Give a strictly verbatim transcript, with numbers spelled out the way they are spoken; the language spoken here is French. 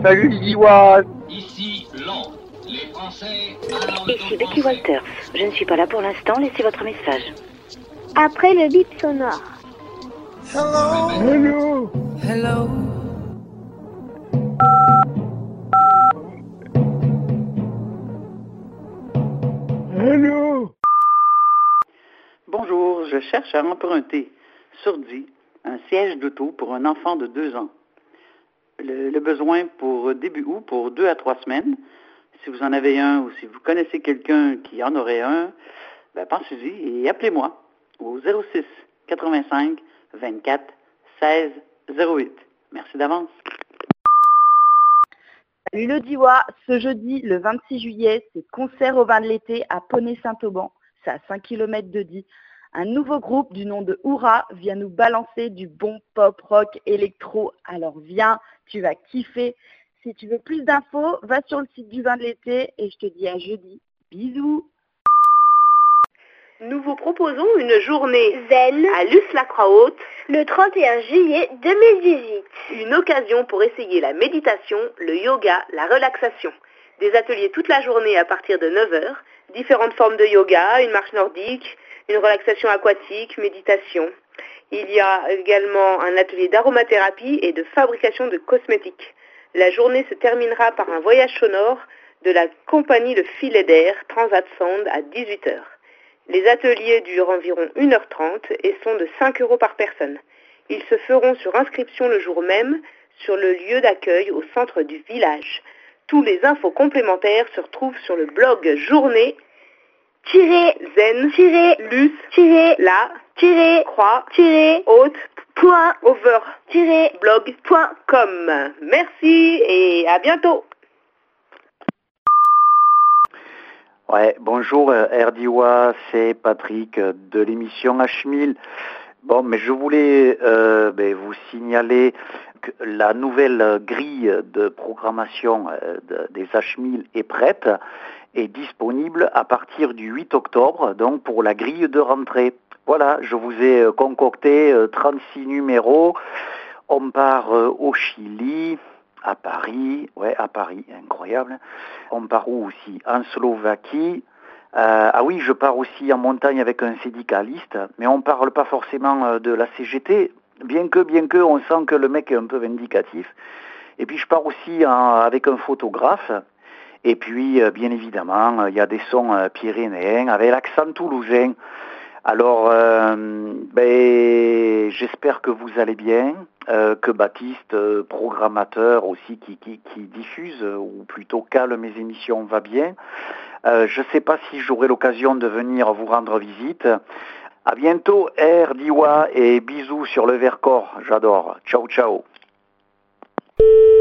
Salut Liwa. Ici Londres. Les Français parlent Ici au Becky français. Walters. Je ne suis pas là pour l'instant, laissez votre message. Après le bip sonore. Hello. Hello. Hello. Bonjour, je cherche à emprunter sur dix un siège d'auto pour un enfant de deux ans. Le, le besoin pour début août, pour deux à trois semaines. Si vous en avez un ou si vous connaissez quelqu'un qui en aurait un, ben pensez-y et appelez-moi au zéro six quatre-vingt-cinq vingt-quatre seize zéro huit. Merci d'avance. Salut le Diwa, ce jeudi, le vingt-six juillet, c'est concert au vin de l'été à Poney-Saint-Auban. C'est à cinq kilomètres de Die. Un nouveau groupe du nom de Oura vient nous balancer du bon pop, rock, électro. Alors viens, tu vas kiffer. Si tu veux plus d'infos, va sur le site du vin de l'été et je te dis à jeudi. Bisous. Nous vous proposons une journée Zen à Luce-la-Croix-Haute, le trente et un juillet deux mille dix-huit. une occasion pour essayer la méditation, le yoga, la relaxation. Des ateliers toute la journée à partir de neuf heures, différentes formes de yoga, une marche nordique, une relaxation aquatique, méditation. Il y a également un atelier d'aromathérapie et de fabrication de cosmétiques. La journée se terminera par un voyage sonore de la compagnie Le Filet d'Air Transat Sound à dix-huit heures. Les ateliers durent environ une heure trente et sont de cinq euros par personne. Ils se feront sur inscription le jour même sur le lieu d'accueil au centre du village. Tous les infos complémentaires se retrouvent sur le blog journée Tiré, zen tiré, luce tiré, la tiré, croix tiré, haute point, over tiré, blog point com. Merci et à bientôt. Ouais, bonjour euh, Erdiwa, c'est Patrick euh, de l'émission H mille. Bon, mais je voulais euh, ben, vous signaler que la nouvelle grille de programmation euh, de- des H mille est prête et disponible à partir du huit octobre, donc pour la grille de rentrée. Voilà, je vous ai euh, concocté euh, trente-six numéros. On part euh, au Chili, à Paris, ouais, à Paris, incroyable. On part où aussi? En Slovaquie. Euh, ah oui, je pars aussi en montagne avec un syndicaliste, mais on ne parle pas forcément euh, de la C G T, bien que, bien que, on sent que le mec est un peu vindicatif. Et puis je pars aussi en- avec un photographe. Et puis, euh, bien évidemment, il y a des sons euh, pyrénéens avec l'accent toulousain. Alors, euh, ben, j'espère que vous allez bien, euh, que Baptiste, euh, programmateur aussi, qui, qui, qui diffuse, euh, ou plutôt cale mes émissions, va bien. Euh, je ne sais pas si j'aurai l'occasion de venir vous rendre visite. À bientôt, R, Diwa, et bisous sur le Vercors, j'adore. Ciao, ciao.